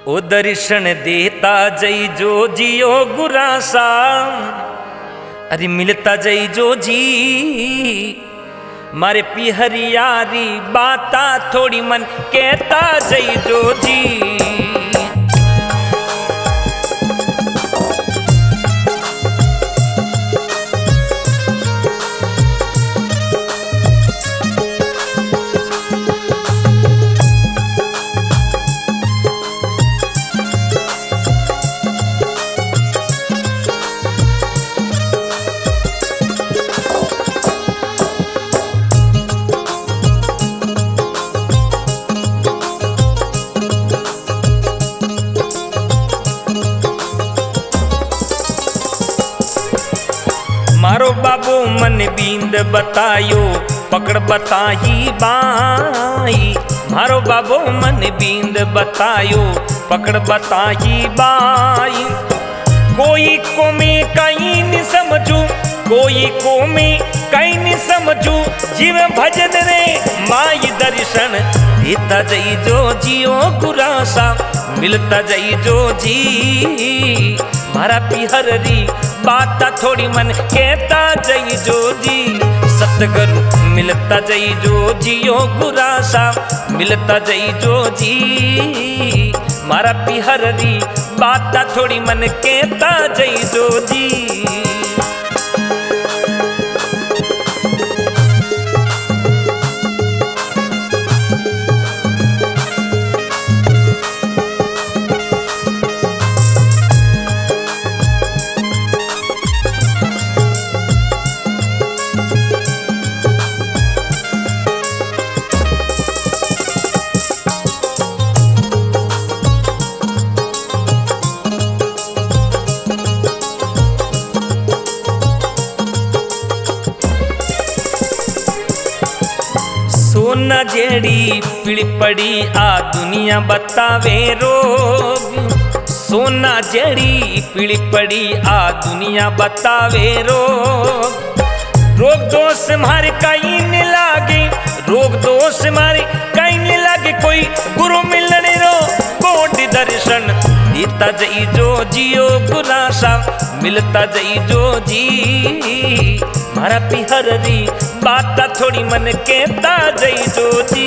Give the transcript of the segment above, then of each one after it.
ओ दर्शन देता जई जो जियो गुरासा, अरे मिलता जई जो जी मारे पिहरियारी बाता थोड़ी मन कहता जई जो जी। मारो बाबू मन बींद बतायो पकड़ बताही बाई, मारो बाबू मन बींद बतायो पकड़ बताही बाई। कोई को में कहीं नहीं समझू, कोई को में कहीं नहीं समझू, जीव भजन रे माई दर्शन देता जई जो जियो गुरासा, मिलता जई जो जी मारा पिहरी बाता थोड़ी मन कहता जई जो जी। सतगुरु मिलता जई जो जियो गुरासा, मिलता जई जो जी मारा पिहरी बाता थोड़ी मन कहता जई जो जी। सोना जेड़ी पीड़ी पड़ी आ दुनिया बतावे रोग, सोना जेड़ी पीड़ी पड़ी आ दुनिया बतावे रोग। रोग दोष मारे कहीं नहीं लागे, रोग दोष मारे कहीं नहीं लागे, कोई गुरु मिलने रो कोटि दर्शन देता जई जो जियो गुरासा, मिलता जई जो जी मारा पिहरी बाता थोड़ी मन कहता जई जो जी।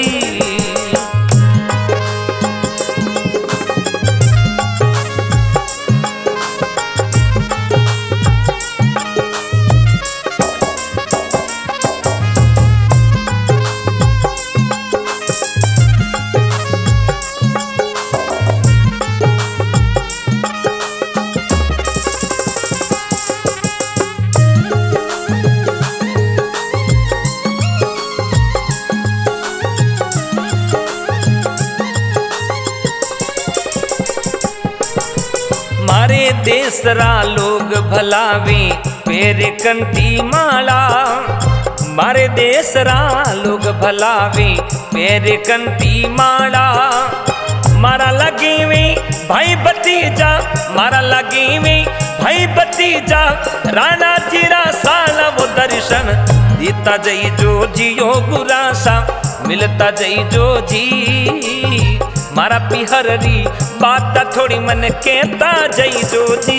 मारे देसरा लोग भलावे पेरे कंती माला, मारे देसरा लोग भलावे पेरे कंती माला। मारा लगे में भाई भतीजा, मारा लगे में भाई भतीजा, राणा जीरा साला वो दर्शन देता जई जो जियो गुरासा, मिलता जई जो जी मारा पिहरी बाता थोड़ी मन कहता जई जो जी।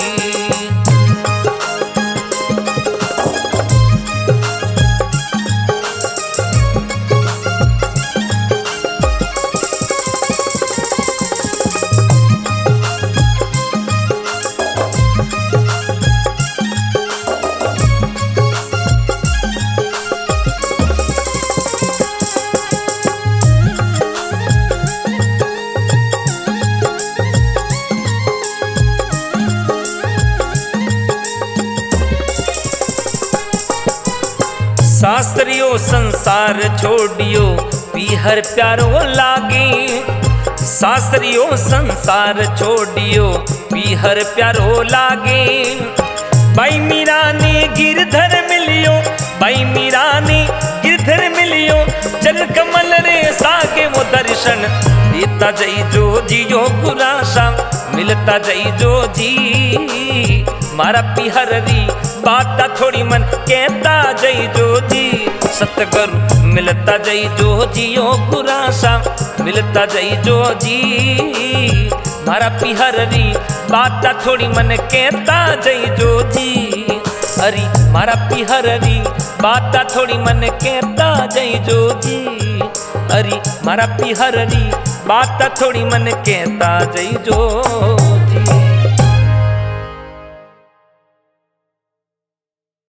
शास्त्रियो संसार छोड़ियो पीहर प्यारो लागे, शास्त्रियो संसार छोड़ियो पीहर प्यारो लागे। भाई मीरा ने गिरधर मिलियो, भाई मीरा ने गिरधर मिलियो, चल कमल रे सागे वो दर्शन देता जई जो जियो गुरासा, मिलता जई जो जी मारा पिहरी बाता थोड़ी मन कहता जई जो जी। सतगुरु मिलता जई जो जियो गुरासा मिलता जई जो जी मारा पिहररी बात थोड़ी मन कहता जई जो जी अरे मारा पिहररी बात थोड़ी मन कहता जई जो जी अरे मारा पिहररी बात थोड़ी मन कहता जई जो